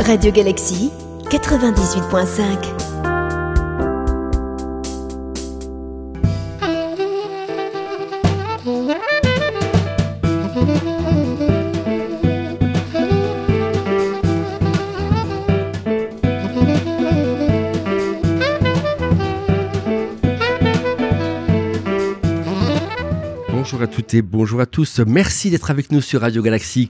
Radio Galaxy 98.5. Bonjour à toutes et bonjour à tous. Merci d'être avec nous sur Radio Galaxy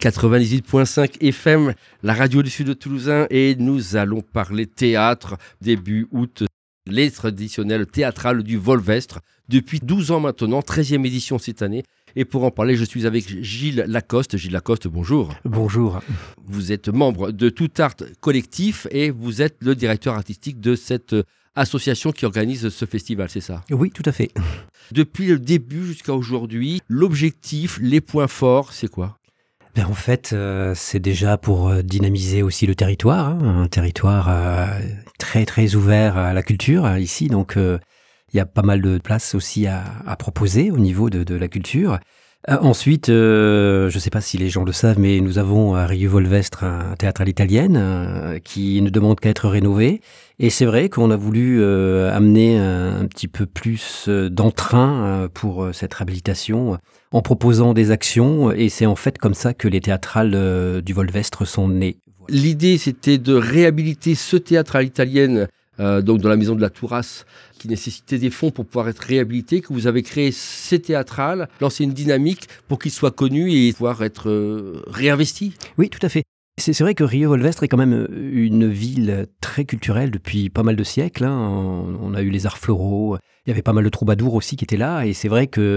98.5 FM, la radio du Sud de Toulousain. Et nous allons parler théâtre début août, les traditionnels théâtrales du Volvestre. Depuis 12 ans maintenant, 13e édition cette année. Et pour en parler, je suis avec Gilles Lacoste. Gilles Lacoste, bonjour. Bonjour. Vous êtes membre de Tout Art Collectif et vous êtes le directeur artistique de cette association qui organise ce festival, c'est ça? Oui, tout à fait. Depuis le début jusqu'à aujourd'hui, l'objectif, les points forts, c'est quoi? En fait, c'est déjà pour dynamiser aussi le territoire, un territoire très très ouvert à la culture ici, donc il y a pas mal de place aussi à proposer au niveau de la culture. Ensuite, je ne sais pas si les gens le savent, mais nous avons à Rieux Volvestre un théâtre à l'italienne qui ne demande qu'à être rénové. Et c'est vrai qu'on a voulu amener un petit peu plus d'entrain pour cette réhabilitation en proposant des actions. Et c'est en fait comme ça que les théâtrales du Volvestre sont nées. L'idée, c'était de réhabiliter ce théâtre à l'italienne, donc dans la maison de la Tourasse, qui nécessitait des fonds pour pouvoir être réhabilité, que vous avez créé ces théâtrales, lancé une dynamique pour qu'ils soient connus et pouvoir être réinvestis. Oui, tout à fait. C'est vrai que Rieux Volvestre est quand même une ville très culturelle depuis pas mal de siècles. On a eu les arts floraux, il y avait pas mal de troubadours aussi qui étaient là. Et c'est vrai que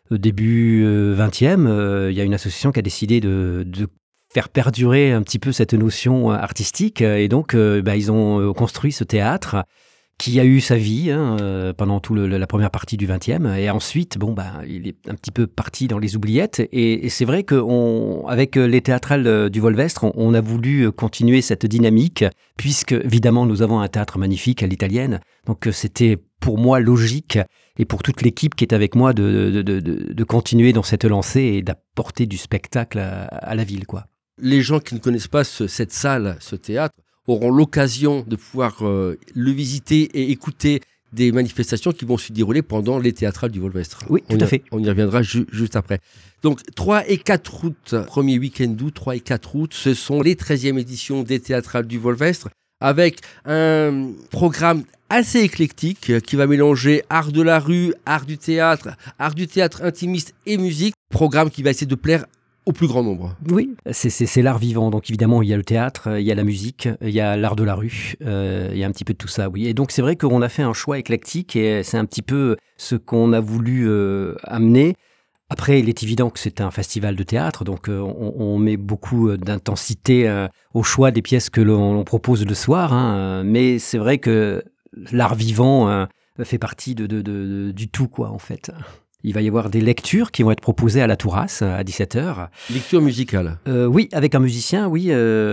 début 20e, il y a une association qui a décidé de faire perdurer un petit peu cette notion artistique. Et donc, ils ont construit ce théâtre qui a eu sa vie pendant toute la première partie du 20e. Et ensuite, il est un petit peu parti dans les oubliettes. Et c'est vrai qu'avec les théâtrales du Volvestre, on a voulu continuer cette dynamique, puisque, évidemment, nous avons un théâtre magnifique à l'italienne. Donc, c'était pour moi logique, et pour toute l'équipe qui est avec moi, de continuer dans cette lancée et d'apporter du spectacle à la ville, quoi. Les gens qui ne connaissent pas cette salle, ce théâtre, auront l'occasion de pouvoir le visiter et écouter des manifestations qui vont se dérouler pendant les théâtrales du Volvestre. Oui, tout à fait. On y reviendra juste après. Donc, 3 et 4 août, premier week-end d'août, 3 et 4 août, ce sont les 13e éditions des théâtrales du Volvestre, avec un programme assez éclectique qui va mélanger art de la rue, art du théâtre intimiste et musique. Programme qui va essayer de plaire au plus grand nombre. Oui, c'est l'art vivant. Donc évidemment, il y a le théâtre, il y a la musique, il y a l'art de la rue, il y a un petit peu de tout ça, oui. Et donc c'est vrai qu'on a fait un choix éclectique et c'est un petit peu ce qu'on a voulu amener. Après, il est évident que c'est un festival de théâtre, donc on met beaucoup d'intensité au choix des pièces que l'on propose le soir. Mais c'est vrai que l'art vivant fait partie du tout, quoi, en fait. Il va y avoir des lectures qui vont être proposées à la Tourasse à 17h. Lecture musicale. Oui, avec un musicien, oui.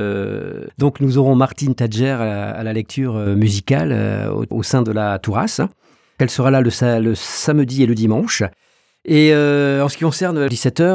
Donc nous aurons Martine Tadger à la lecture musicale au sein de la Tourasse. Elle sera là le samedi et le dimanche. Et en ce qui concerne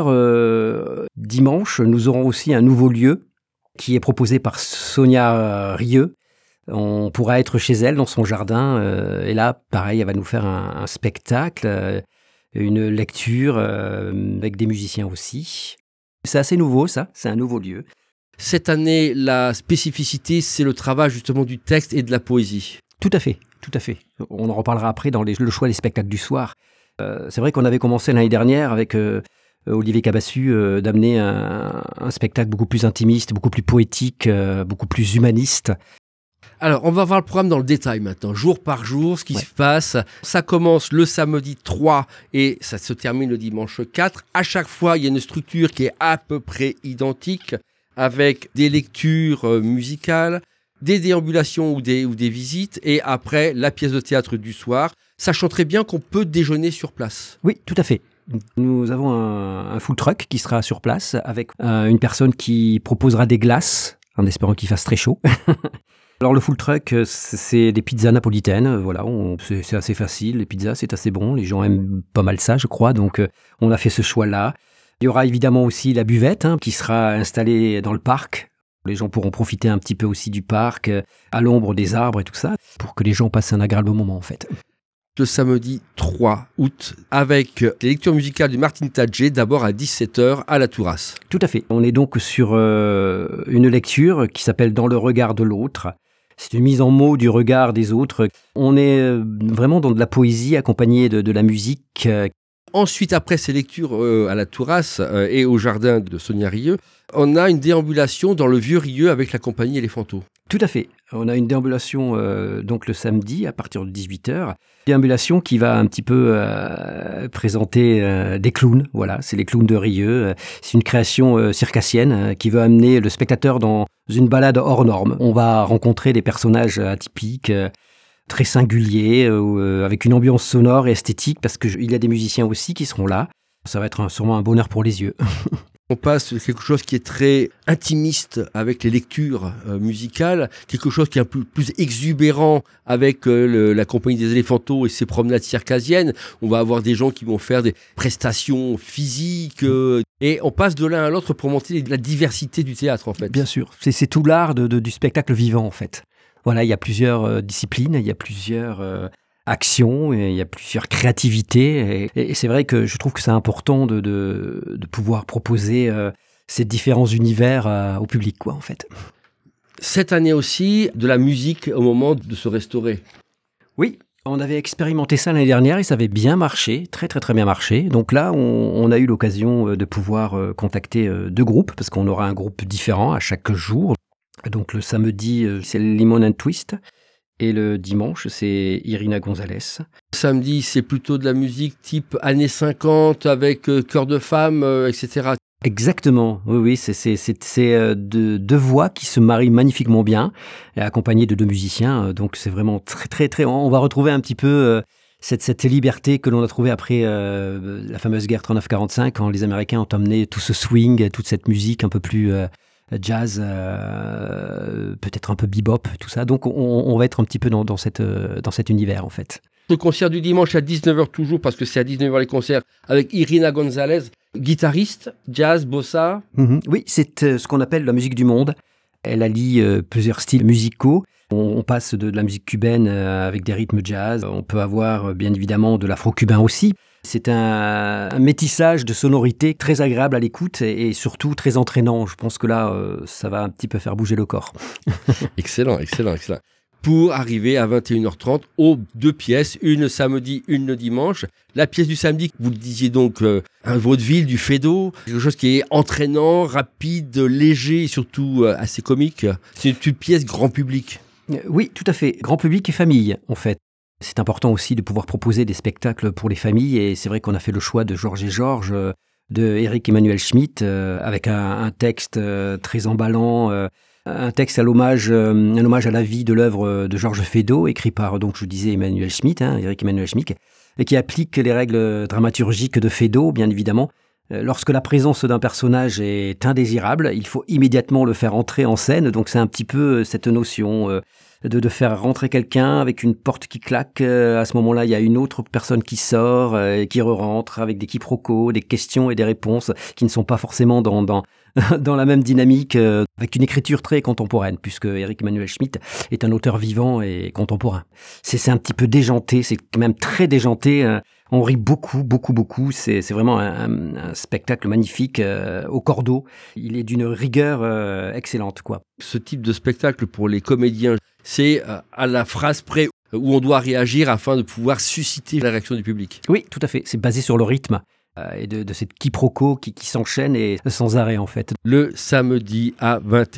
17h, dimanche, nous aurons aussi un nouveau lieu qui est proposé par Sonia Rieux. On pourra être chez elle dans son jardin. Et là, pareil, elle va nous faire un spectacle, une lecture avec des musiciens aussi. C'est assez nouveau, ça. C'est un nouveau lieu. Cette année, la spécificité, c'est le travail justement du texte et de la poésie. Tout à fait, tout à fait. On en reparlera après dans le choix des spectacles du soir. C'est vrai qu'on avait commencé l'année dernière avec Olivier Cabassu d'amener un spectacle beaucoup plus intimiste, beaucoup plus poétique, beaucoup plus humaniste. Alors, on va voir le programme dans le détail maintenant, jour par jour, ce qui se passe. Ça commence le samedi 3 et ça se termine le dimanche 4. À chaque fois, il y a une structure qui est à peu près identique, avec des lectures musicales, des déambulations ou des visites, et après, la pièce de théâtre du soir, sachant très bien qu'on peut déjeuner sur place. Oui, tout à fait. Nous avons un food truck qui sera sur place, avec une personne qui proposera des glaces, en espérant qu'il fasse très chaud. Alors le food truck, c'est des pizzas napolitaines, voilà, c'est assez facile, les pizzas c'est assez bon, les gens aiment pas mal ça je crois, donc on a fait ce choix-là. Il y aura évidemment aussi la buvette qui sera installée dans le parc Les gens pourront profiter un petit peu aussi du parc, à l'ombre des arbres et tout ça, pour que les gens passent un agréable moment en fait. Le samedi 3 août, avec les lectures musicales du Martin Tadger, d'abord à 17h à la Tourasse. Tout à fait. On est donc sur une lecture qui s'appelle « Dans le regard de l'autre ». C'est une mise en mots du regard des autres. On est vraiment dans de la poésie accompagnée de la musique. Ensuite, après ces lectures à la Tourasse et au jardin de Sonia Rieu, on a une déambulation dans le vieux Rieu avec la compagnie Éléphanto. Tout à fait. On a une déambulation donc le samedi à partir de 18h. Déambulation qui va un petit peu présenter des clowns. Voilà, c'est les clowns de Rieu. C'est une création circassienne qui veut amener le spectateur dans une balade hors norme. On va rencontrer des personnages atypiques, très singuliers, avec une ambiance sonore et esthétique, parce qu'il y a des musiciens aussi qui seront là. Ça va être sûrement un bonheur pour les yeux. On passe de quelque chose qui est très intimiste avec les lectures musicales, quelque chose qui est un peu plus exubérant avec la compagnie des Éléphantos et ses promenades circassiennes. On va avoir des gens qui vont faire des prestations physiques et on passe de l'un à l'autre pour montrer la diversité du théâtre en fait. Bien sûr, c'est tout l'art du spectacle vivant en fait. Voilà, il y a plusieurs disciplines, il y a plusieurs actions, et il y a plusieurs créativités. Et c'est vrai que je trouve que c'est important de pouvoir proposer ces différents univers au public, quoi, en fait. Cette année aussi, de la musique au moment de se restaurer. Oui, on avait expérimenté ça l'année dernière et ça avait bien marché, très très très bien marché. Donc là, on a eu l'occasion de pouvoir contacter deux groupes, parce qu'on aura un groupe différent à chaque jour. Donc le samedi, c'est Limon and Twist. Et le dimanche, c'est Irina Gonzalez. Samedi, c'est plutôt de la musique type années 50 avec chœur de femmes, etc. Exactement, oui, c'est deux voix qui se marient magnifiquement bien, accompagnées de deux musiciens. Donc c'est vraiment très, très, très... On va retrouver un petit peu cette liberté que l'on a trouvée après la fameuse guerre 39-45, quand les Américains ont emmené tout ce swing, toute cette musique un peu plus... jazz, peut-être un peu bebop, tout ça. Donc on va être un petit peu dans cet univers en fait. Le concert du dimanche à 19h toujours, parce que c'est à 19h les concerts, avec Irina Gonzalez, guitariste, jazz, bossa. Oui, c'est ce qu'on appelle la musique du monde. Elle allie plusieurs styles musicaux. On passe de la musique cubaine avec des rythmes jazz. On peut avoir bien évidemment de l'afro-cubain aussi. C'est un métissage de sonorités très agréable à l'écoute et surtout très entraînant. Je pense que là, ça va un petit peu faire bouger le corps. Excellent. Pour arriver à 21h30 aux deux pièces, une samedi, une le dimanche. La pièce du samedi, vous le disiez donc, un vaudeville du Feydeau, quelque chose qui est entraînant, rapide, léger et surtout assez comique. C'est une pièce grand public. Oui, tout à fait. Grand public et famille, en fait. C'est important aussi de pouvoir proposer des spectacles pour les familles et c'est vrai qu'on a fait le choix de Georges et Georges, de Éric Emmanuel Schmitt, avec un texte très emballant, un texte un hommage à la vie de l'œuvre de Georges Feydeau, écrit par, donc je disais, Emmanuel Schmitt, Éric Emmanuel Schmitt, et qui applique les règles dramaturgiques de Feydeau, bien évidemment. Lorsque la présence d'un personnage est indésirable, il faut immédiatement le faire entrer en scène, donc c'est un petit peu cette notion de faire rentrer quelqu'un avec une porte qui claque. À ce moment-là, il y a une autre personne qui sort, qui re-rentre avec des quiproquos, des questions et des réponses qui ne sont pas forcément dans la même dynamique, avec une écriture très contemporaine, puisque Éric Emmanuel Schmitt est un auteur vivant et contemporain. C'est un petit peu déjanté, c'est quand même très déjanté. On rit beaucoup. C'est vraiment un spectacle magnifique au cordeau. Il est d'une rigueur excellente, quoi. Ce type de spectacle pour les comédiens, c'est à la phrase près où on doit réagir afin de pouvoir susciter la réaction du public. Oui, tout à fait. C'est basé sur le rythme et de cette quiproquo qui s'enchaîne et sans arrêt, en fait. Le samedi à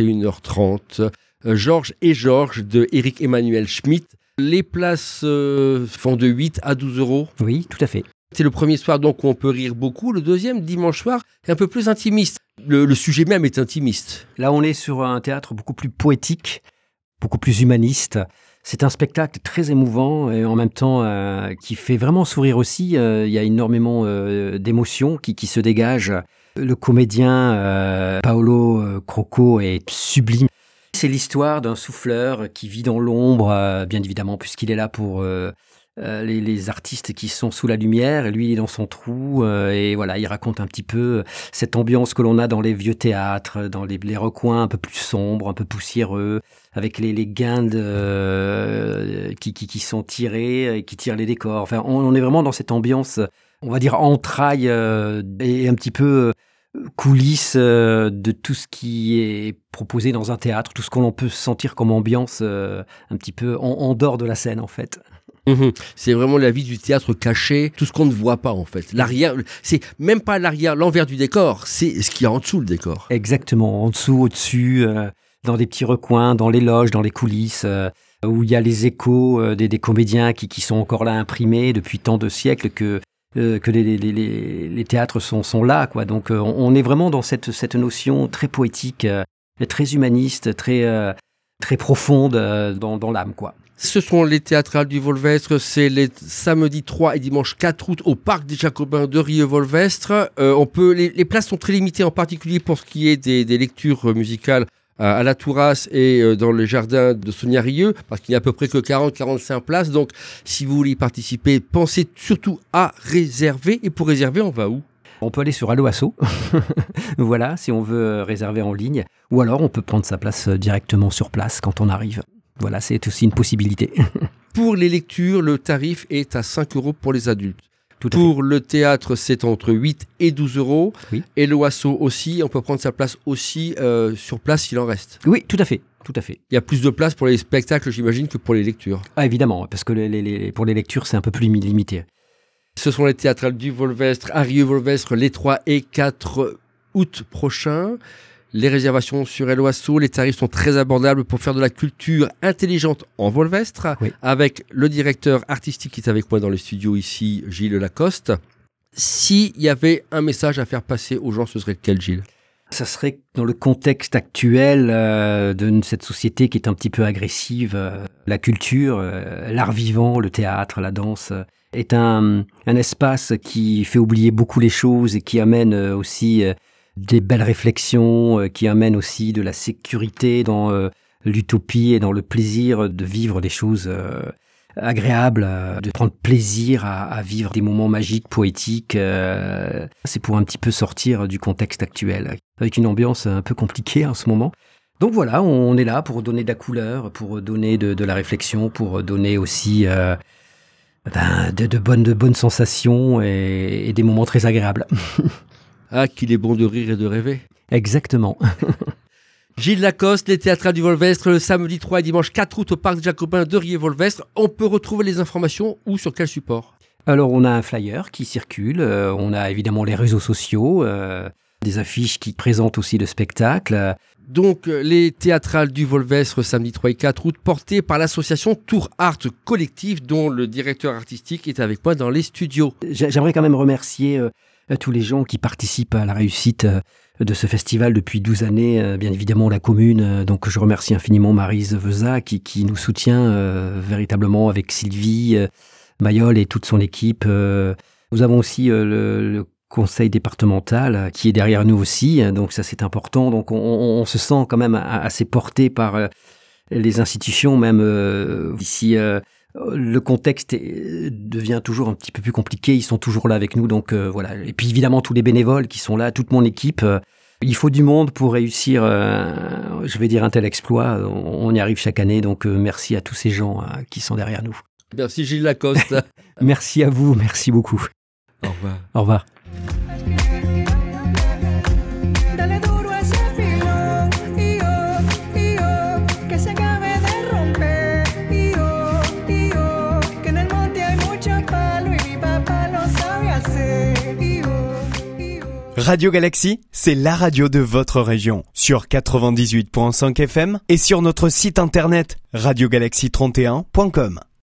21h30, Georges et Georges de Éric Emmanuel Schmitt. Les places font de 8 à 12 euros. Oui, tout à fait. C'est le premier soir donc où on peut rire beaucoup. Le deuxième, dimanche soir, est un peu plus intimiste. Le sujet même est intimiste. Là, on est sur un théâtre beaucoup plus poétique, beaucoup plus humaniste. C'est un spectacle très émouvant et en même temps qui fait vraiment sourire aussi. Il y a énormément d'émotions qui se dégagent. Le comédien Paolo Crocco est sublime. C'est l'histoire d'un souffleur qui vit dans l'ombre, bien évidemment, puisqu'il est là pour les artistes qui sont sous la lumière, et lui il est dans son trou, et voilà, il raconte un petit peu cette ambiance que l'on a dans les vieux théâtres, dans les recoins un peu plus sombres, un peu poussiéreux, avec les guindes qui sont tirées et qui tirent les décors. Enfin, on est vraiment dans cette ambiance, on va dire entrailles et un petit peu coulisses de tout ce qui est proposé dans un théâtre, tout ce qu'on peut sentir comme ambiance un petit peu en dehors de la scène en fait. C'est vraiment la vie du théâtre caché, tout ce qu'on ne voit pas en fait. L'arrière, c'est même pas l'arrière, l'envers du décor, c'est ce qu'il y a en dessous le décor. Exactement, en dessous, au-dessus, dans des petits recoins, dans les loges, dans les coulisses, où il y a les échos des comédiens qui sont encore là imprimés depuis tant de siècles que les théâtres sont là, quoi. Donc on est vraiment dans cette notion très poétique, très humaniste, très profonde dans l'âme, quoi. Ce sont les théâtrales du Volvestre, c'est les samedis 3 et dimanche 4 août au Parc des Jacobins de Rieux-Volvestre. Les places sont très limitées, en particulier pour ce qui est des lectures musicales à la Tourasse et dans les jardins de Sonia-Rieux, parce qu'il n'y a à peu près que 40-45 places. Donc, si vous voulez y participer, pensez surtout à réserver. Et pour réserver, on va où ? On peut aller sur Alloasso, voilà, si on veut réserver en ligne. Ou alors, on peut prendre sa place directement sur place quand on arrive. Voilà, c'est aussi une possibilité. Pour les lectures, le tarif est à 5 € pour les adultes. Pour le théâtre, c'est entre 8 et 12 €. Oui. Et l'Oasso aussi, on peut prendre sa place aussi sur place s'il en reste. Oui, tout à fait. Tout à fait. Il y a plus de place pour les spectacles, j'imagine, que pour les lectures. Ah, évidemment, parce que pour les lectures, c'est un peu plus limité. Ce sont les théâtrales du Volvestre, à Rieux-Volvestre, les 3 et 4 août prochains. Les réservations sur Helloasso, les tarifs sont très abordables pour faire de la culture intelligente en Volvestre, oui. Avec le directeur artistique qui est avec moi dans le studio ici, Gilles Lacoste. S'il y avait un message à faire passer aux gens, ce serait lequel, Gilles ? Ça serait dans le contexte actuel de cette société qui est un petit peu agressive. La culture, l'art vivant, le théâtre, la danse est un espace qui fait oublier beaucoup les choses et qui amène aussi des belles réflexions, qui amènent aussi de la sécurité dans l'utopie et dans le plaisir de vivre des choses agréables, de prendre plaisir à vivre des moments magiques, poétiques. C'est pour un petit peu sortir du contexte actuel, avec une ambiance un peu compliquée en ce moment. Donc voilà, on est là pour donner de la couleur, pour donner de la réflexion, pour donner aussi de bonnes sensations et des moments très agréables. Ah, qu'il est bon de rire et de rêver. Exactement. Gilles Lacoste, les théâtrales du Volvestre, le samedi 3 et dimanche 4 août au Parc des Jacobins de Rieux-Volvestre. On peut retrouver les informations où, sur quel support ? Alors, on a un flyer qui circule. On a évidemment les réseaux sociaux, des affiches qui présentent aussi le spectacle. Donc, les théâtrales du Volvestre, samedi 3 et 4 août, portées par l'association Tour Art Collectif, dont le directeur artistique est avec moi dans les studios. J'aimerais quand même remercier tous les gens qui participent à la réussite de ce festival depuis 12 années, bien évidemment la commune, donc je remercie infiniment Maryse Veza qui nous soutient véritablement avec Sylvie Mayol et toute son équipe. Nous avons aussi le conseil départemental qui est derrière nous aussi, donc ça c'est important, donc on se sent quand même assez porté par les institutions, même ici. Le contexte devient toujours un petit peu plus compliqué, ils sont toujours là avec nous, donc voilà. Et puis évidemment tous les bénévoles qui sont là, toute mon équipe. Il faut du monde pour réussir, je vais dire, un tel exploit. On y arrive chaque année, donc merci à tous ces gens qui sont derrière nous. Merci Gilles Lacoste. Merci à vous, merci beaucoup. Au revoir. Au revoir. Radio Galaxy, c'est la radio de votre région, sur 98.5 FM et sur notre site internet radiogalaxy31.com.